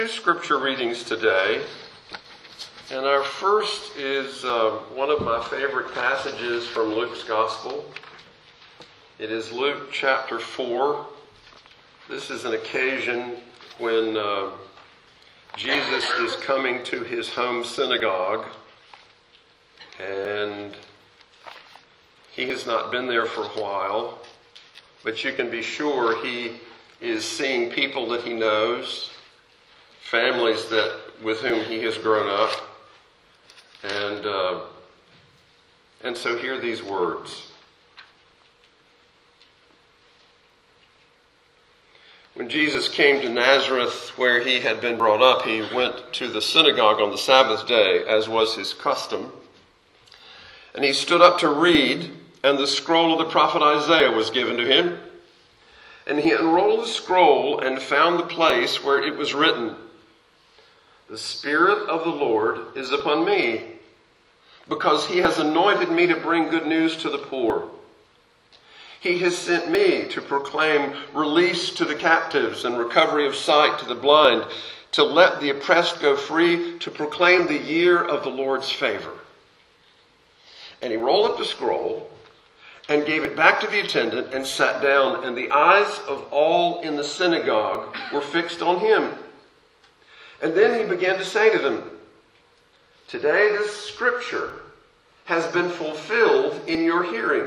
Two scripture readings today, and our first is one of my favorite passages from Luke's Gospel. It is Luke chapter 4. This is an occasion when Jesus is coming to his home synagogue, and he has not been there for a while, but you can be sure he is seeing people that he knows, families with whom he has grown up, and so hear these words. When Jesus came to Nazareth, where he had been brought up, he went to the synagogue on the Sabbath day, as was his custom. And he stood up to read, and the scroll of the prophet Isaiah was given to him. And he unrolled the scroll and found the place where it was written, "The Spirit of the Lord is upon me, because he has anointed me to bring good news to the poor. He has sent me to proclaim release to the captives and recovery of sight to the blind, to let the oppressed go free, to proclaim the year of the Lord's favor." And he rolled up the scroll and gave it back to the attendant and sat down, and the eyes of all in the synagogue were fixed on him. And then he began to say to them, "Today this scripture has been fulfilled in your hearing."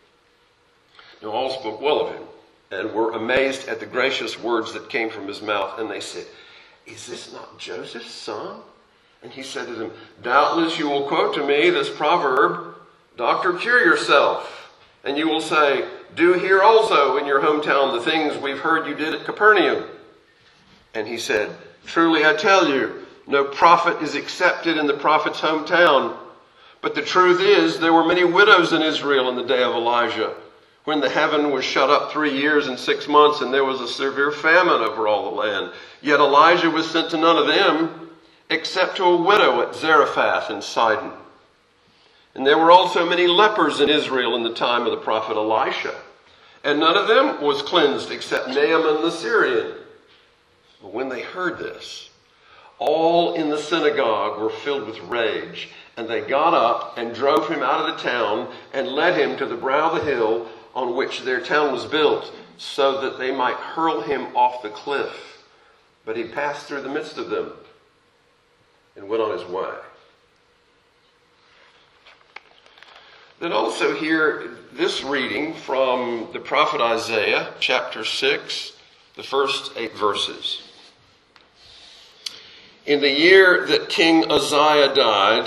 Now all spoke well of him and were amazed at the gracious words that came from his mouth. And they said, "Is this not Joseph's son?" And he said to them, "Doubtless you will quote to me this proverb, 'Doctor, cure yourself.' And you will say, 'Do here also in your hometown the things we've heard you did at Capernaum.' And he said, 'Truly I tell you, no prophet is accepted in the prophet's hometown. But the truth is, there were many widows in Israel in the day of Elijah, when the heaven was shut up 3 years and 6 months, and there was a severe famine over all the land. Yet Elijah was sent to none of them, except to a widow at Zarephath in Sidon. And there were also many lepers in Israel in the time of the prophet Elisha, and none of them was cleansed except Naaman the Syrian.' But when they heard this, all in the synagogue were filled with rage, and they got up and drove him out of the town and led him to the brow of the hill on which their town was built, so that they might hurl him off the cliff. But he passed through the midst of them and went on his way." Then also hear this reading from the prophet Isaiah, chapter 6, the first 8 verses. "In the year that King Uzziah died,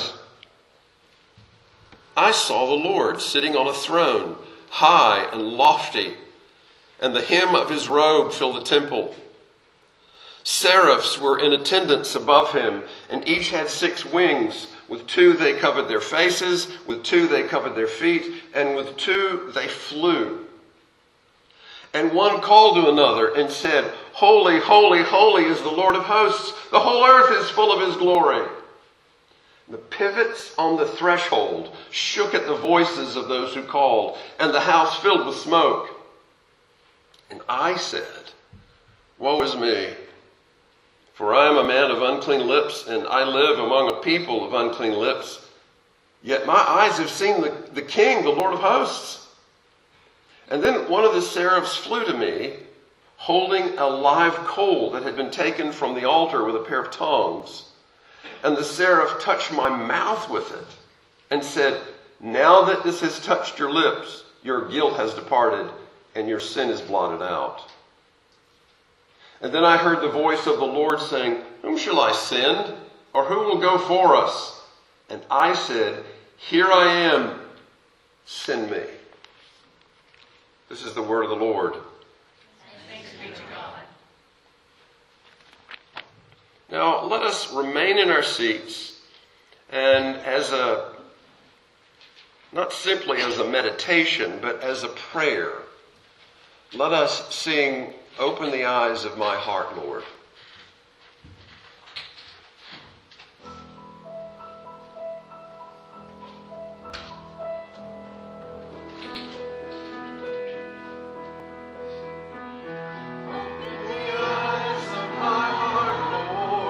I saw the Lord sitting on a throne, high and lofty, and the hem of his robe filled the temple. Seraphs were in attendance above him, and each had 6 wings. With 2 they covered their faces, with 2 they covered their feet, and with 2 they flew. And one called to another and said, 'Holy, holy, holy is the Lord of hosts. The whole earth is full of his glory.' The pivots on the threshold shook at the voices of those who called, and the house filled with smoke. And I said, 'Woe is me, for I am a man of unclean lips, and I live among a people of unclean lips. Yet my eyes have seen the King, the Lord of hosts.' And then one of the seraphs flew to me, holding a live coal that had been taken from the altar with a pair of tongs. And the seraph touched my mouth with it and said, 'Now that this has touched your lips, your guilt has departed and your sin is blotted out.' And then I heard the voice of the Lord saying, 'Whom shall I send? Or who will go for us?' And I said, 'Here I am, send me.'" This is the word of the Lord. Thanks be to God. Now let us remain in our seats, and not simply as a meditation, but as a prayer, let us sing, "Open the eyes of my heart, Lord." Open the eyes of my heart, Lord.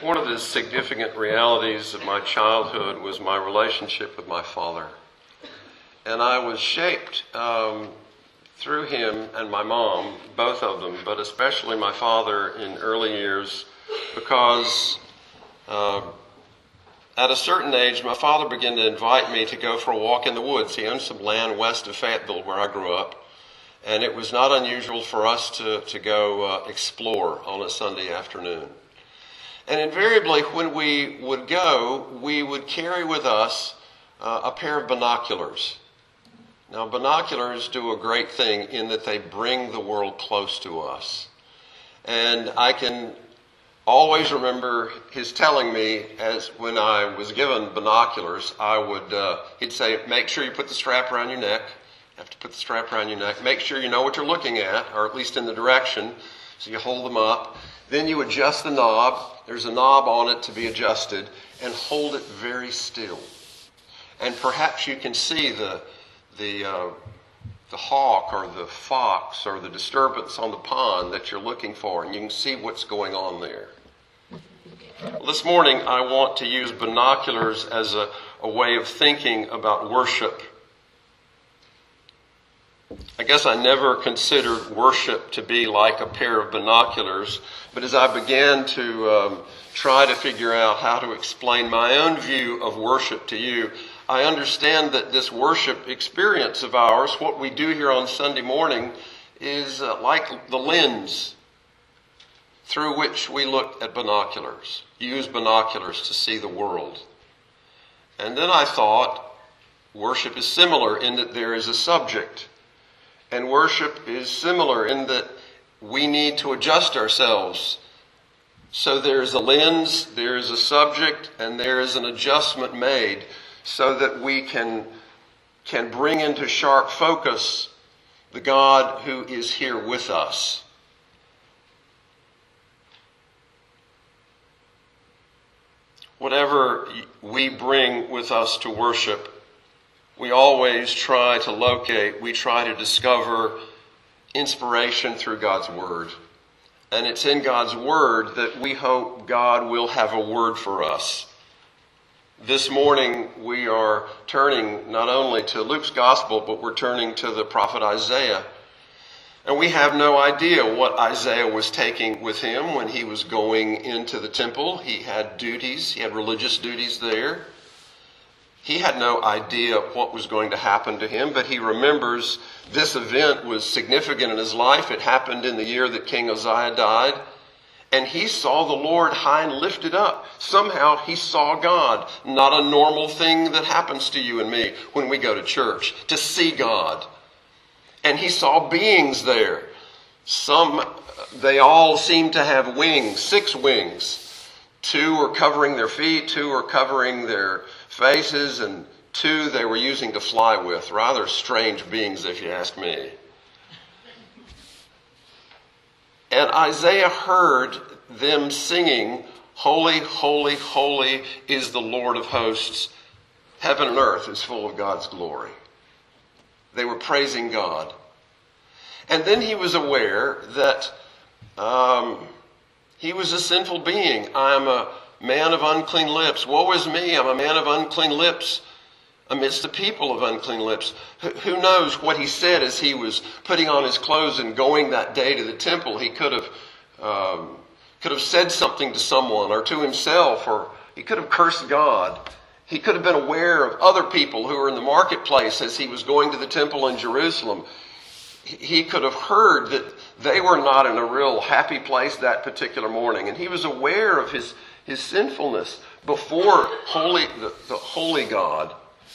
one of the significant realities of my childhood was my relationship with my father. And I was shaped through him and my mom, both of them, but especially my father in early years, because at a certain age, my father began to invite me to go for a walk in the woods. He owned some land west of Fayetteville where I grew up, and it was not unusual for us to go explore on a Sunday afternoon. And invariably, when we would go, we would carry with us a pair of binoculars. Now, binoculars do a great thing in that they bring the world close to us. And I can always remember his telling me, as when I was given binoculars, he'd say, make sure you put the strap around your neck. You have to put the strap around your neck. Make sure you know what you're looking at, or at least in the direction. So you hold them up. Then you adjust the knob. There's a knob on it to be adjusted, and hold it very still. And perhaps you can see the hawk or the fox or the disturbance on the pond that you're looking for, and you can see what's going on there. Well, this morning I want to use binoculars as a way of thinking about worship. I guess I never considered worship to be like a pair of binoculars, but as I began to try to figure out how to explain my own view of worship to you, I understand that this worship experience of ours, what we do here on Sunday morning, is like the lens through which we look at binoculars, use binoculars to see the world. And then I thought worship is similar in that there is a subject. And worship is similar in that we need to adjust ourselves. So there is a lens, there is a subject, and there is an adjustment made so that we can bring into sharp focus the God who is here with us. Whatever we bring with us to worship, we always try to locate, we try to discover inspiration through God's Word. And it's in God's Word that we hope God will have a word for us. This morning we are turning not only to Luke's Gospel, but we're turning to the prophet Isaiah. And we have no idea what Isaiah was taking with him when he was going into the temple. He had duties, he had religious duties there. He had no idea what was going to happen to him, but he remembers this event was significant in his life. It happened in the year that King Uzziah died, and he saw the Lord high and lifted up. Somehow he saw God, not a normal thing that happens to you and me when we go to church, to see God. And he saw beings there. They all seemed to have wings, 6 wings. 2 were covering their feet, 2 were covering their faces, and 2 they were using to fly with. Rather strange beings, if you ask me. And Isaiah heard them singing, "Holy, holy, holy is the Lord of hosts. Heaven and earth is full of God's glory." They were praising God. And then he was aware that he was a sinful being. I am a man of unclean lips. Woe is me, I'm a man of unclean lips amidst a people of unclean lips. Who knows what he said as he was putting on his clothes and going that day to the temple. He could have said something to someone or to himself, or he could have cursed God. He could have been aware of other people who were in the marketplace as he was going to the temple in Jerusalem. He could have heard that they were not in a real happy place that particular morning. And he was aware of his sinfulness before the holy God.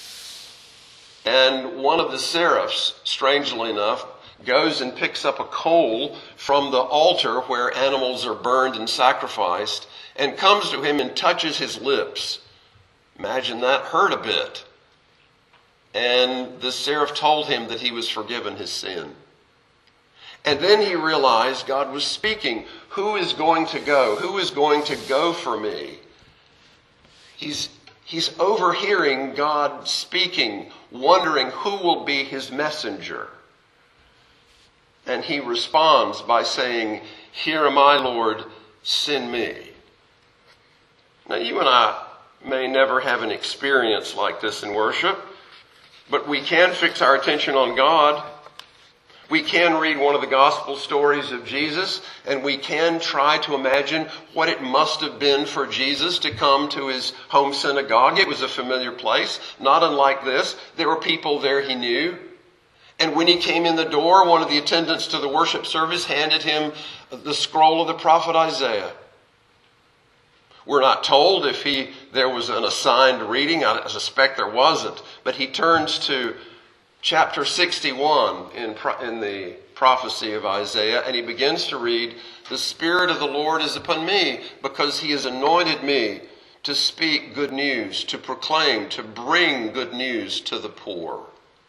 And one of the seraphs, strangely enough, goes and picks up a coal from the altar where animals are burned and sacrificed, and comes to him and touches his lips. Imagine that, hurt a bit. And the seraph told him that he was forgiven his sin. And then he realized God was speaking. Who is going to go? Who is going to go for me? He's overhearing God speaking, wondering who will be his messenger. And he responds by saying, "Here am I, Lord, send me." Now, you and I may never have an experience like this in worship, but we can fix our attention on God. We can read one of the gospel stories of Jesus, and we can try to imagine what it must have been for Jesus to come to his home synagogue. It was a familiar place, not unlike this. There were people there he knew. And when he came in the door, one of the attendants to the worship service handed him the scroll of the prophet Isaiah. We're not told if there was an assigned reading. I suspect there wasn't. But he turns to chapter 61 in the prophecy of Isaiah, and he begins to read, "The Spirit of the Lord is upon me, because he has anointed me to speak good news, to proclaim, to bring good news to the poor."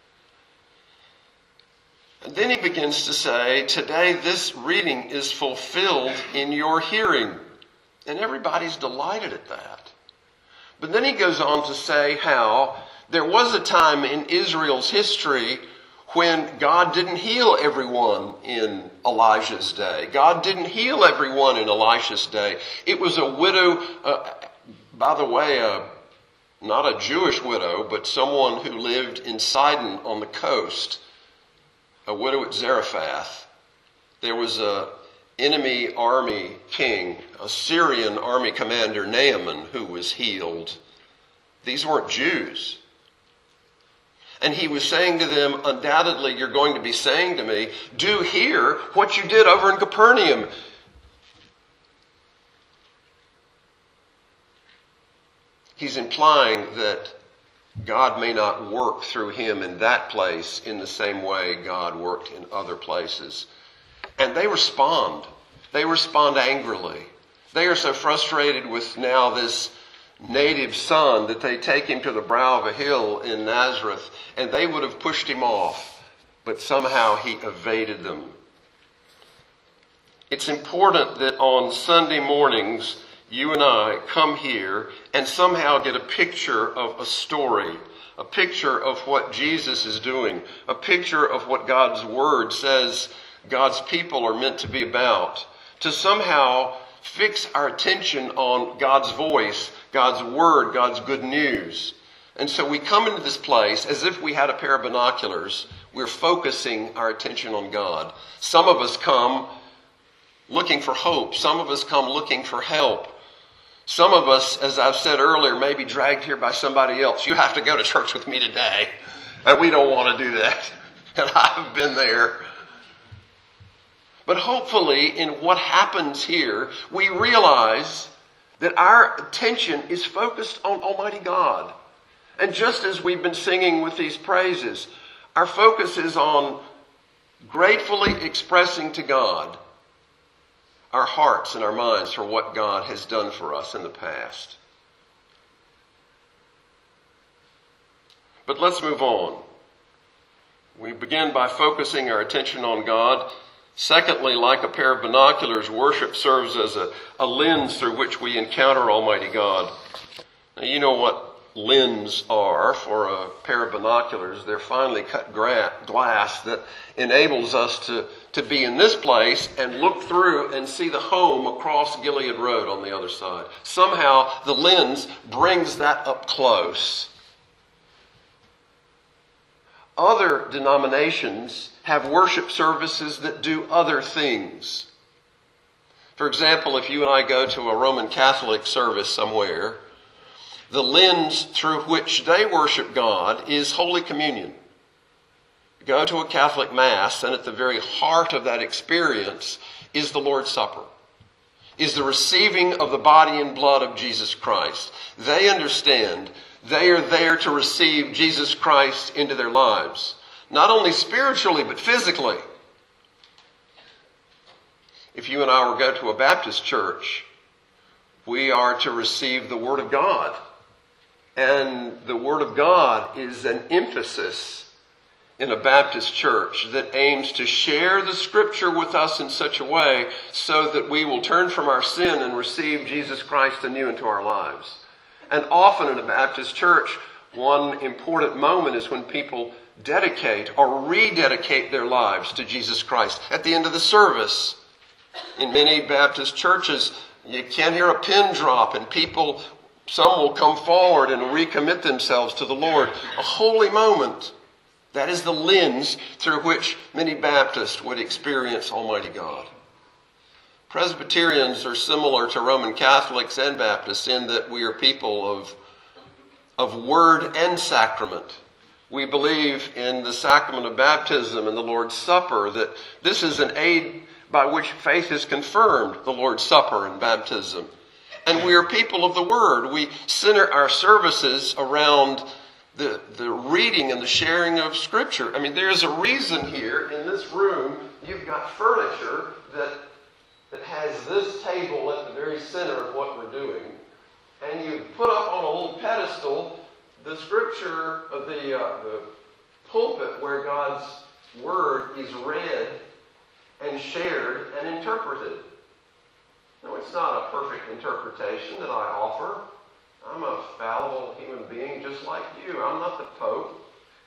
And then he begins to say, "Today this reading is fulfilled in your hearing." And everybody's delighted at that. But then he goes on to say how there was a time in Israel's history when God didn't heal everyone in Elijah's day. God didn't heal everyone in Elisha's day. It was a widow, by the way, not a Jewish widow, but someone who lived in Sidon on the coast, a widow at Zarephath. There was a enemy army king, a Syrian army commander, Naaman, who was healed. These weren't Jews. And he was saying to them, undoubtedly you're going to be saying to me, do here what you did over in Capernaum. He's implying that God may not work through him in that place in the same way God worked in other places. And they respond. They respond angrily. They are so frustrated with now this native son that they take him to the brow of a hill in Nazareth, and they would have pushed him off, but somehow he evaded them. It's important that on Sunday mornings, you and I come here and somehow get a picture of a story, a picture of what Jesus is doing, a picture of what God's Word says God's people are meant to be about, to somehow fix our attention on God's voice, God's Word, God's good news. And so we come into this place as if we had a pair of binoculars. We're focusing our attention on God. Some of us come looking for hope. Some of us come looking for help. Some of us, as I've said earlier, may be dragged here by somebody else. You have to go to church with me today. And we don't want to do that. And I've been there. But hopefully in what happens here, we realize that our attention is focused on Almighty God. And just as we've been singing with these praises, our focus is on gratefully expressing to God our hearts and our minds for what God has done for us in the past. But let's move on. We begin by focusing our attention on God. Secondly, like a pair of binoculars, worship serves as a lens through which we encounter Almighty God. Now, you know what lenses are for a pair of binoculars. They're finely cut glass that enables us to be in this place and look through and see the home across Gilead Road on the other side. Somehow the lens brings that up close. Other denominations have worship services that do other things. For example, if you and I go to a Roman Catholic service somewhere, the lens through which they worship God is Holy Communion. You go to a Catholic Mass, and at the very heart of that experience is the Lord's Supper, is the receiving of the body and blood of Jesus Christ. They understand they are there to receive Jesus Christ into their lives, not only spiritually, but physically. If you and I were to go to a Baptist church, we are to receive the Word of God. And the Word of God is an emphasis in a Baptist church that aims to share the Scripture with us in such a way so that we will turn from our sin and receive Jesus Christ anew into our lives. And often in a Baptist church, one important moment is when people dedicate or rededicate their lives to Jesus Christ at the end of the service. In many Baptist churches, You can't hear a pin drop, and some will come forward and recommit themselves to the Lord. A holy moment. That is the lens through which many Baptists would experience Almighty God. Presbyterians are similar to Roman Catholics and Baptists in that we are people of word and sacrament. We believe in the sacrament of baptism and the Lord's Supper, that this is an aid by which faith is confirmed, the Lord's Supper and baptism. And we are people of the Word. We center our services around the reading and the sharing of Scripture. I mean, there's a reason here in this room you've got furniture that has this table at the very center of what we're doing. And you put up on a little pedestal the Scripture of the pulpit where God's Word is read and shared and interpreted. No, it's not a perfect interpretation that I offer. I'm a fallible human being just like you. I'm not the Pope.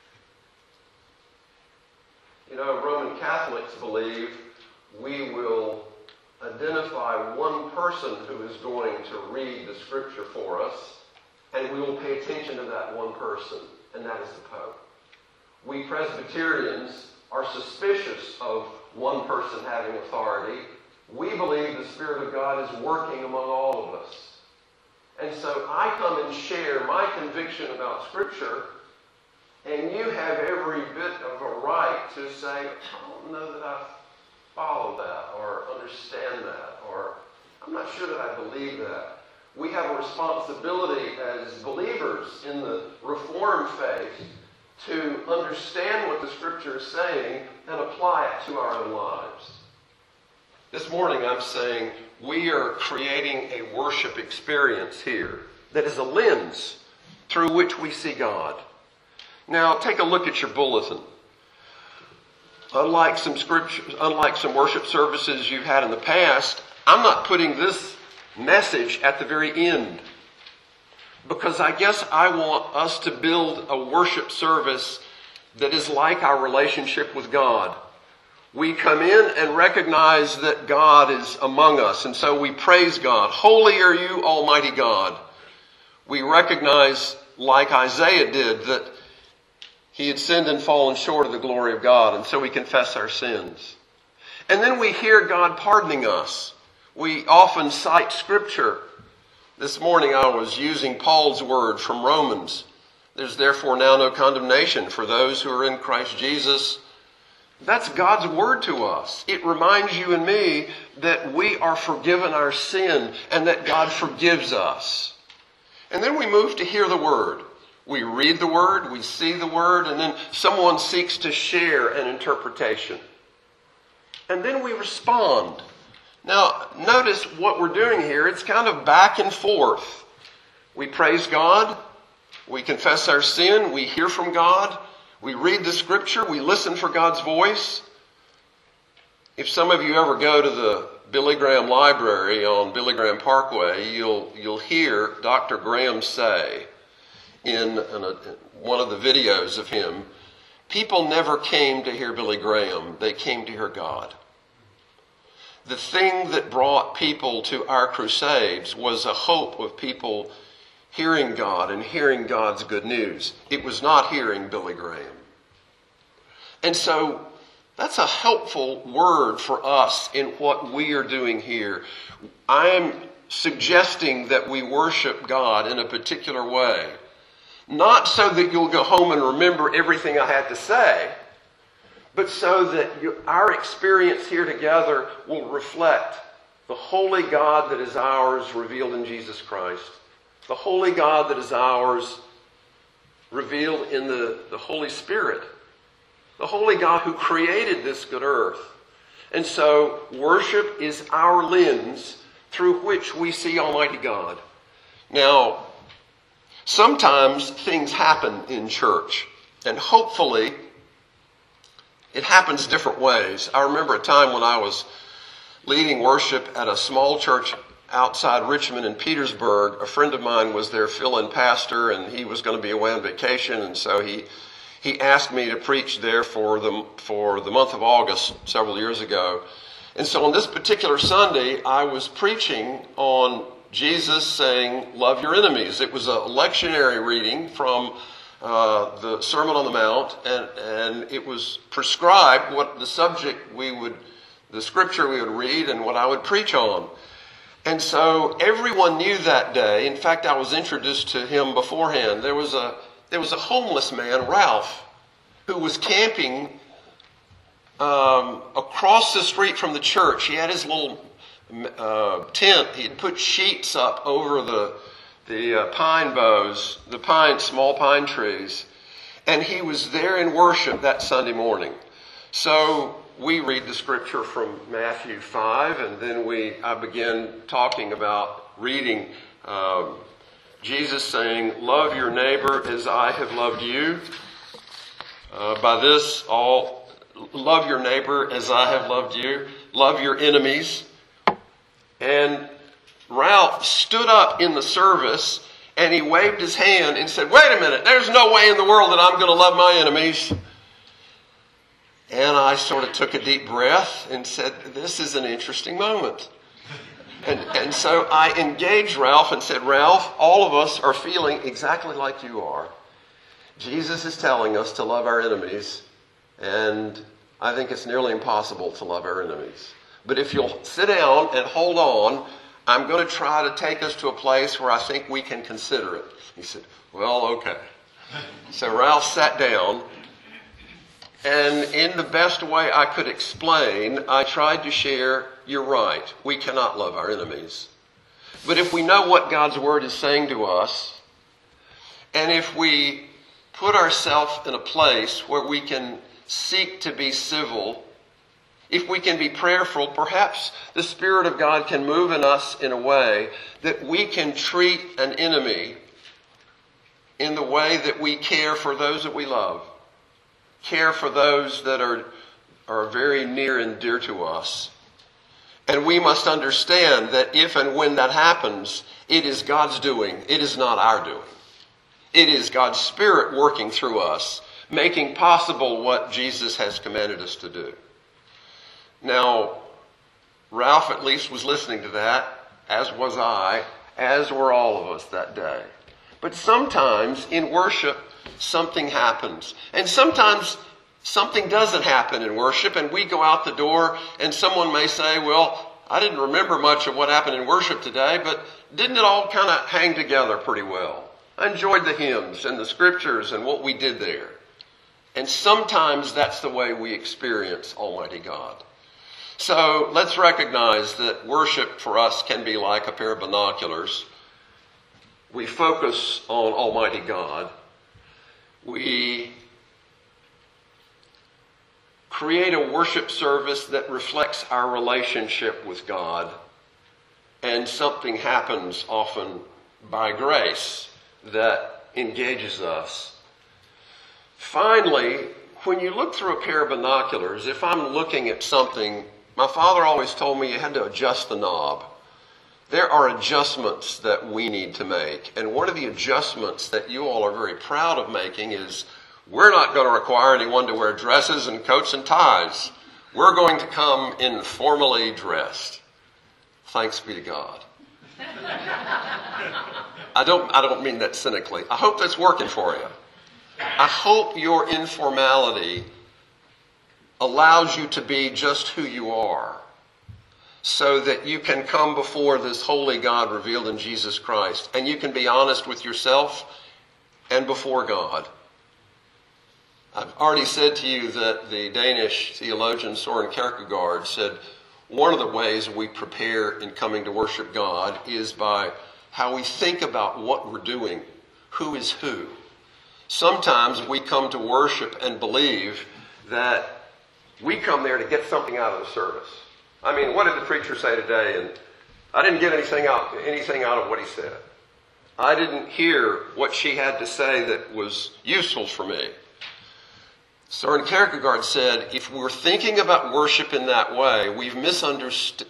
You know, Roman Catholics believe we will identify one person who is going to read the Scripture for us, and we will pay attention to that one person, and that is the Pope. We Presbyterians are suspicious of one person having authority. We believe the Spirit of God is working among all of us. And so I come and share my conviction about Scripture, and you have every bit of a right to say, I don't know that I follow that or understand that, or I'm not sure that I believe that. We have a responsibility as believers in the Reformed faith to understand what the Scripture is saying and apply it to our own lives. This morning I'm saying we are creating a worship experience here that is a lens through which we see God. Now take a look at your bulletin. Unlike some worship services you've had in the past, I'm not putting this message at the very end, because I guess I want us to build a worship service that is like our relationship with God. We come in and recognize that God is among us, and so we praise God. Holy are you, Almighty God. We recognize, like Isaiah did, that he had sinned and fallen short of the glory of God, and so we confess our sins. And then we hear God pardoning us. We often cite Scripture. This morning I was using Paul's word from Romans. There's therefore now no condemnation for those who are in Christ Jesus. That's God's word to us. It reminds you and me that we are forgiven our sin and that God forgives us. And then we move to hear the word. We read the word, we see the word, and then someone seeks to share an interpretation. And then we respond. Now, notice what we're doing here. It's kind of back and forth. We praise God. We confess our sin. We hear from God. We read the Scripture. We listen for God's voice. If some of you ever go to the Billy Graham Library on Billy Graham Parkway, you'll hear Dr. Graham say in one of the videos of him, people never came to hear Billy Graham. They came to hear God. The thing that brought people to our crusades was a hope of people hearing God and hearing God's good news. It was not hearing Billy Graham. And so that's a helpful word for us in what we are doing here. I'm suggesting that we worship God in a particular way. Not so that you'll go home and remember everything I had to say, but so that our experience here together will reflect the holy God that is ours revealed in Jesus Christ. The holy God that is ours revealed in the Holy Spirit. The holy God who created this good earth. And so worship is our lens through which we see Almighty God. Now, sometimes things happen in church, and hopefully it happens different ways. I remember a time when I was leading worship at a small church outside Richmond in Petersburg. A friend of mine was their fill-in pastor, and he was going to be away on vacation, and so he asked me to preach there for the month of August several years ago. And so on this particular Sunday, I was preaching on Jesus saying, love your enemies. It was a lectionary reading from the Sermon on the Mount, and it was prescribed what the subject the scripture we would read and what I would preach on. And so everyone knew that day. In fact, I was introduced to him beforehand. There was a homeless man, Ralph, who was camping across the street from the church. He had his little tent. He had put sheets up over the pine boughs, small pine trees, and he was there in worship that Sunday morning. So we read the scripture from Matthew 5, and then I began talking about reading Jesus saying, love your neighbor as I have loved you. By this, love your neighbor as I have loved you. Love your enemies. And Ralph stood up in the service and he waved his hand and said, wait a minute, there's no way in the world that I'm going to love my enemies. And I sort of took a deep breath and said, this is an interesting moment. And so I engaged Ralph and said, Ralph, all of us are feeling exactly like you are. Jesus is telling us to love our enemies, and I think it's nearly impossible to love our enemies. But if you'll sit down and hold on, I'm going to try to take us to a place where I think we can consider it. He said, well, okay. So Ralph sat down, and in the best way I could explain, I tried to share, you're right, we cannot love our enemies. But if we know what God's Word is saying to us, and if we put ourselves in a place where we can seek to be civil, if we can be prayerful, perhaps the Spirit of God can move in us in a way that we can treat an enemy in the way that we care for those that we love, care for those that are very near and dear to us. And we must understand that if and when that happens, it is God's doing. It is not our doing. It is God's Spirit working through us, making possible what Jesus has commanded us to do. Now, Ralph at least was listening to that, as was I, as were all of us that day. But sometimes in worship, something happens. And sometimes something doesn't happen in worship, and we go out the door and someone may say, well, I didn't remember much of what happened in worship today, but didn't it all kind of hang together pretty well? I enjoyed the hymns and the scriptures and what we did there. And sometimes that's the way we experience Almighty God. So let's recognize that worship for us can be like a pair of binoculars. We focus on Almighty God. We create a worship service that reflects our relationship with God. And something happens often by grace that engages us. Finally, when you look through a pair of binoculars, if I'm looking at something, my father always told me you had to adjust the knob. There are adjustments that we need to make. And one of the adjustments that you all are very proud of making is we're not going to require anyone to wear dresses and coats and ties. We're going to come informally dressed. Thanks be to God. I don't mean that cynically. I hope that's working for you. I hope your informality allows you to be just who you are, so that you can come before this holy God revealed in Jesus Christ, and you can be honest with yourself and before God. I've already said to you that the Danish theologian Søren Kierkegaard said one of the ways we prepare in coming to worship God is by how we think about what we're doing, who is who. Sometimes we come to worship and believe that we come there to get something out of the service. I mean, what did the preacher say today? And I didn't get anything out of what he said. I didn't hear what she had to say that was useful for me. Søren Kierkegaard said, if we're thinking about worship in that way, we've misunderstood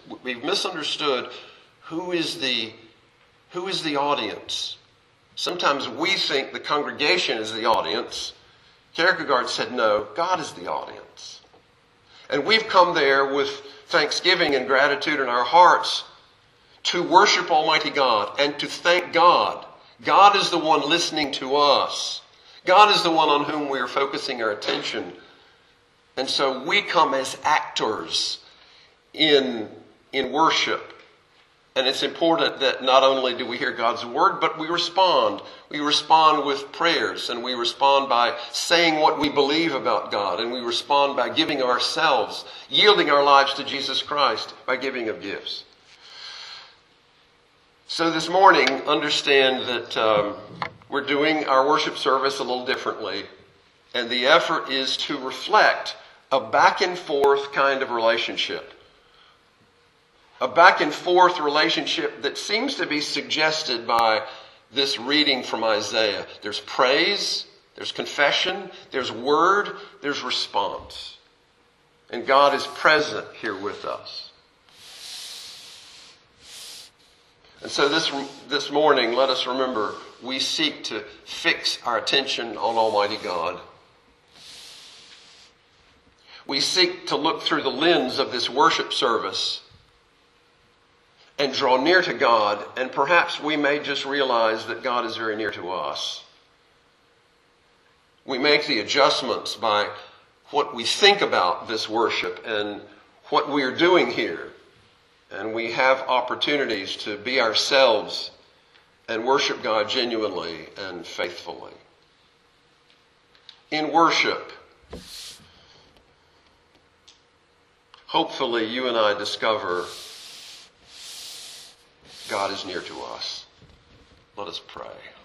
who is the audience. Sometimes we think the congregation is the audience. Kierkegaard said, no, God is the audience. And we've come there with thanksgiving and gratitude in our hearts to worship Almighty God and to thank God. God is the one listening to us. God is the one on whom we are focusing our attention. And so we come as actors in worship. And it's important that not only do we hear God's word, but we respond. We respond with prayers, and we respond by saying what we believe about God, and we respond by giving ourselves, yielding our lives to Jesus Christ by giving of gifts. So this morning, understand that we're doing our worship service a little differently, and the effort is to reflect a back and forth kind of relationship. A back and forth relationship that seems to be suggested by this reading from Isaiah. There's praise, there's confession, there's word, there's response. And God is present here with us. And so this morning, let us remember, we seek to fix our attention on Almighty God. We seek to look through the lens of this worship service and draw near to God, and perhaps we may just realize that God is very near to us. We make the adjustments by what we think about this worship and what we are doing here. And we have opportunities to be ourselves and worship God genuinely and faithfully. In worship, hopefully you and I discover God is near to us. Let us pray.